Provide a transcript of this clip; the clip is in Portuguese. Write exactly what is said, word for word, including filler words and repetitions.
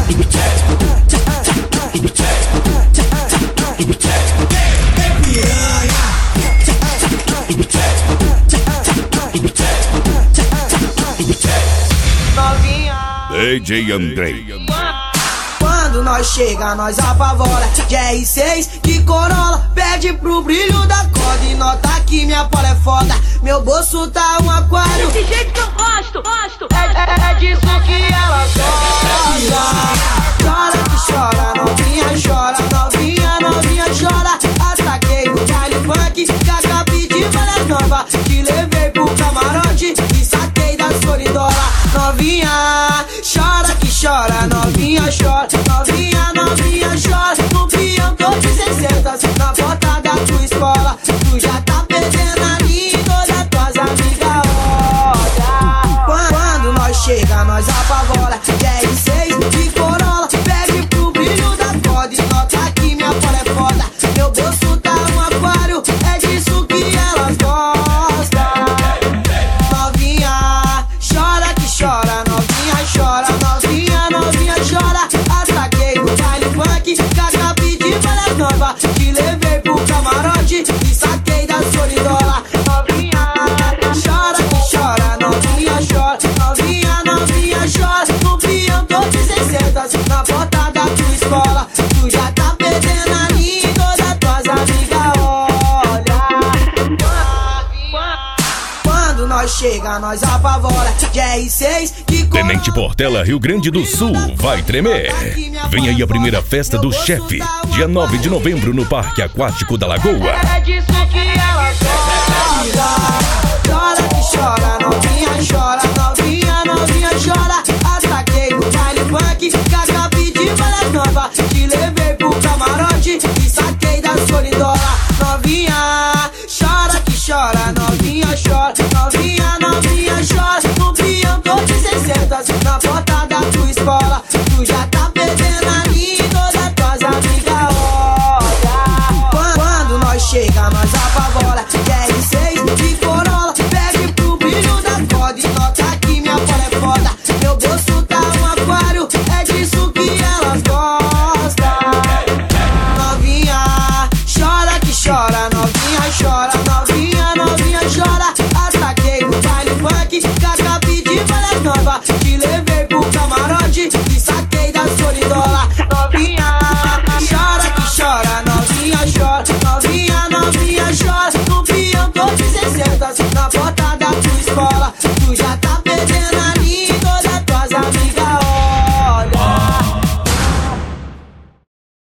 D J Andrei. Quando nós chega, nós apavora. De R seis, de Corolla, pede pro brilho da corda e nota que minha pola é foda. Meu bolso tá um aquário. Desse jeito que eu gosto, gosto. É, é, é disso que ela gosta. Chora que chora, novinha chora, novinha, novinha chora. Ataquei no baile funk, que acabei de várias novas. Te levei pro camarote e saquei da solidola. Novinha, chora que chora, novinha chora, novinha, novinha chora. No pião tô de seiscentos, na porta da tua escola. Tu já tá perdendo ali, todas tuas amigas olha. Quando nós chega, nós apavora. De R seis, de Corolla, pegue pro brilho da corda e nota que minha pola é foda. Meu bolso tá um aquário, é disso que elas gostam. Novinha, chora que chora, novinha chora, novinha, novinha chora. Ataquei no baile funk, que acabei de várias novas. Te levei pro camarote e saquei da solidola. Novinha, chora que chora, novinha chora, novinha, novinha chora. No pião tô de seiscentos, na porta da tua escola. Tu já tá perdendo ali, todas tuas amigas olha. Quando nós chega, nós apavora. De R seis, de Tenente Portela, Rio Grande do Sul, vai tremer. Vem aí a primeira festa do chefe, dia nove de novembro no Parque Aquático da Lagoa. É disso que ela gosta. Chora que chora, novinha chora, novinha, novinha chora. Ataquei no baile funk, que acabei de várias novas. Te levei pro camarote e saquei da solidola. Novinha, chora que chora, novinha chora, novinha, novinha chora. No pião tô de seiscentos, na porta da tua escola. Tu já tá perdendo ali, todas tuas amigas olha. Quando nós chega, nós apavora. De R seis, de Corolla, pegue pro brilho da corda e nota que minha pola é foda. Meu bolso tá um aquário, é disso que elas gostam. Novinha, chora que chora, novinha chora, novinha, novinha chora. Ataquei no baile funk, que acabei de várias novas. Te